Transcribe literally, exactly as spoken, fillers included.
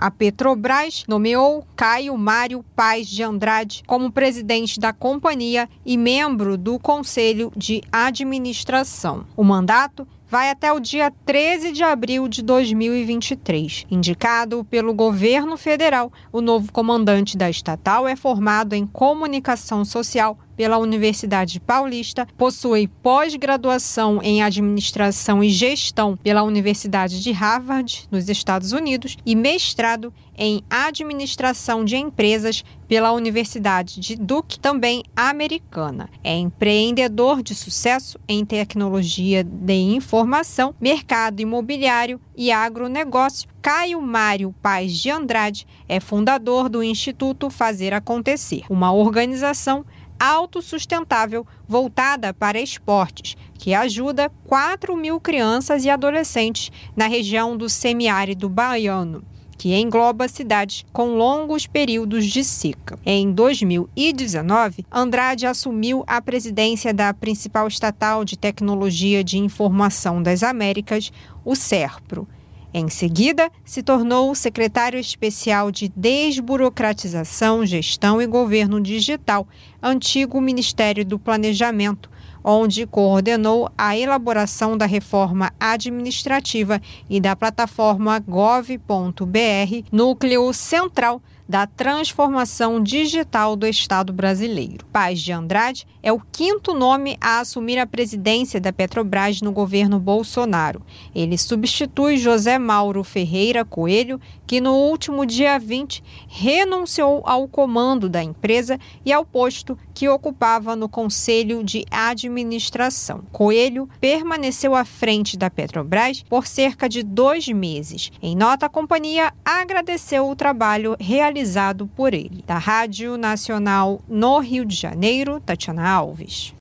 A Petrobras nomeou Caio Mário Paes de Andrade como presidente da companhia e membro do Conselho de Administração. O mandato vai até o dia treze de abril de dois mil e vinte e três. Indicado pelo governo federal, o novo comandante da estatal é formado em comunicação social pela Universidade Paulista, possui pós-graduação em administração e gestão pela Universidade de Harvard, nos Estados Unidos, e mestrado em administração de empresas pela Universidade de Duke, também americana. É empreendedor de sucesso em tecnologia de informação, mercado imobiliário e agronegócio. Caio Mário Paes de Andrade é fundador do Instituto Fazer Acontecer, uma organização autossustentável voltada para esportes, que ajuda quatro mil crianças e adolescentes na região do semiárido baiano, que engloba cidades com longos períodos de seca. Em dois mil e dezenove, Andrade assumiu a presidência da principal estatal de tecnologia de informação das Américas, o SERPRO. Em seguida, se tornou secretário especial de Desburocratização, Gestão e Governo Digital, antigo Ministério do Planejamento, onde coordenou a elaboração da reforma administrativa e da plataforma gov ponto br, núcleo central da transformação digital do Estado brasileiro. Paes de Andrade é o quinto nome a assumir a presidência da Petrobras no governo Bolsonaro. Ele substitui José Mauro Ferreira Coelho, que no último dia vinte renunciou ao comando da empresa e ao posto que ocupava no Conselho de Administração. Coelho permaneceu à frente da Petrobras por cerca de dois meses. Em nota, a companhia agradeceu o trabalho realizado realizado por ele. Da Rádio Nacional no Rio de Janeiro, Tatiana Alves.